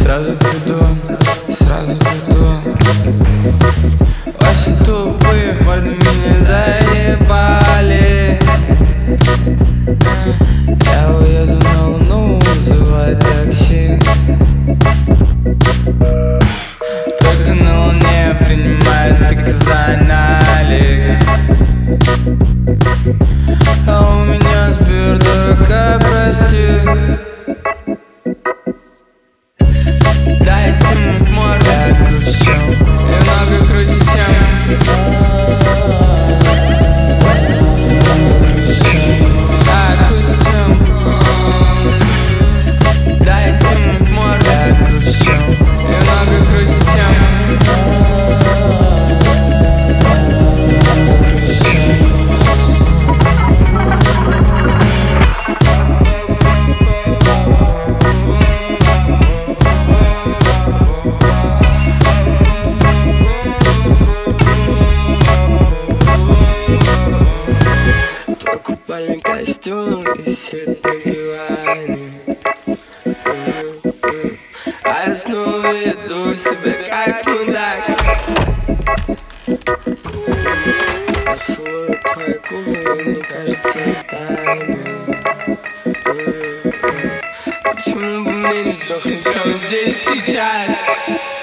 Сразу приду, сразу приду. Очень тупые морды меня заебали. Я уеду на луну, вызывай такси. Только на луне принимают только за налик. А у меня Сбер дорого, прости. Дайте ему в морду. Я круче, чем, я много круче, чем. Я круче, чем. Дайте ему в морду. Я круче, чем, я много круче, чем. Твой купальный костюм висит на диване. А я снова веду себя как мудак. Поцелую твои губы, мне кажется, тайны. Почему бы мне не сдохнуть прямо здесь сейчас?